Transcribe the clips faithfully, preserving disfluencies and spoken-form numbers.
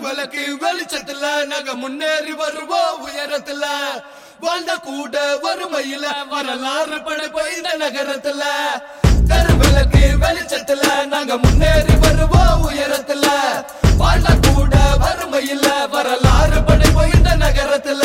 விளக்கு வெளிச்சத்துல நாங்க முன்னேறி வருவோம் உயரத்துல வாழ்ந்த கூட வறுமையில வரலாறு படைப்போம் இந்த நகரத்துல தெரு விளக்கு வெளிச்சத்துல நாங்க முன்னேறி வருவோம் உயரத்துல வாழ்ந்த கூட வறுமையில வரலாறு படைப்போம் இந்த நகரத்துல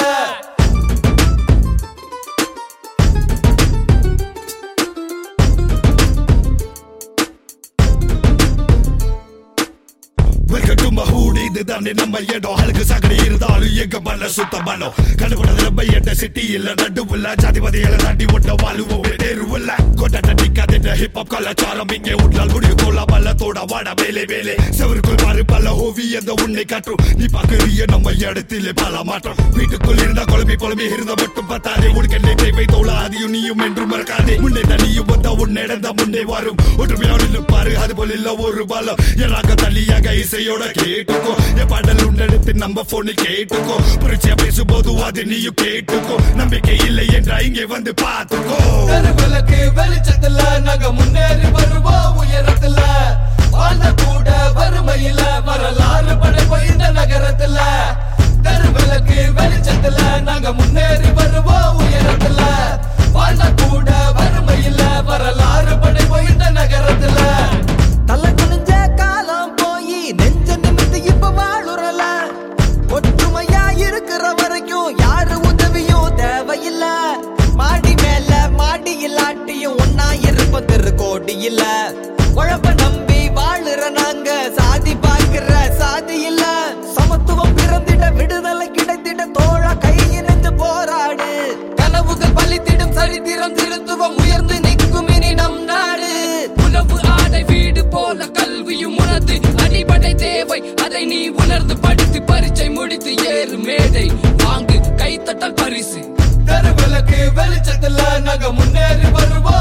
நம்ம இடம் அழுக்கு சாக்கடை இருந்தாலும் எங்க மல்ல சுத்தமானோ கண்டுபடாத நம்ம எட்ட சிட்டி இல்ல நடுவுல ஜாதிபதியில தாண்டி ஒட்ட வாழுவோம் நேருவுல கொண்டாட்ட நிக்காத ஹிப்ஹாப் கலாச்சாரம் இங்கே உடல் முடிவு தோலா பல்லத்தோட வாட வேலை வேலை செவருக்குள் மாறு பல ஓவியந்த உன்னை காட்டும் நீ பாக்குறிய நம்ம இடத்திலே பல மாற்றம் வீட்டுக்குள் இருந்தா குழம்பி குழம்பி இருந்த மட்டும் பத்தாதே உனக்கு தேவை தோலா அதையும் நீயும் என்று மறக்காதே முன்னே தனியும் வந்தா உன்னை இடந்தா முன்னே வரும் ஒற்றுமையோடு பாரு அது போல இல்ல ஒரு பாலம் எல்லாங்க தள்ளியாக இசையோட கேட்டுக்கோ பாடல் உண்டெடுத்து நம்ம போனில் கேட்டுக்கோ புரிச்சியா பேசும்போது அது நீயும் கேட்டுக்கோ நம்பிக்கை இல்லை என்றா இங்கே வந்து பார்த்துக்கோ விளக்கு வெளிச்சத்துல நாங்க முன்னேறி வருவோம் உயரத்துல வாழ்ந்த கூட வறுமையில வரலாறு படைப்போம் இந்த நகரத்துல தெரு விளக்கு வெளிச்சத்துல நாங்க முன்னேறி வருவோம் உயரத்துல வாழ்ந்த கூட வறுமையில வரலாறு படைப்போம் இந்த நகரத்துல தலை குனிஞ்ச காலம் போய் நெஞ்ச நிமித்து இப்ப வாழுறல ஒற்றுமையா இருக்கிற வரைக்கும் யாரு உதவியும் தேவையில்ல மாடி மேல மாடி இல்லாட்டியும் ஒன்னா இருப்ப தெரு கோடி இல்ல உழப்ப நம்பி வாழுற நாங்க சாதி பார்க்கிற சாதி இல்ல சமத்துவம் பிறந்திட விடுதலை கிடைத்திட தோழா கை இணைந்து போராடு கனவுகள் பலித்திடும் சரித்திரம் திருத்துவம் உயர்ந்து நிற்கும் இனி நம் நாடு உணவு ஆடை வீடு போல கல்வியும் உணர்ந்து அடிப்படை தேவை அதை நீ உணர்ந்து படித்து பரீட்சை முடித்து ஏறு மேடை வாங்கு கைத்தட்டல் பரிசு தெரு விளக்கு வெளிச்சத்துல நாங்க முன்னேறி வருவோம்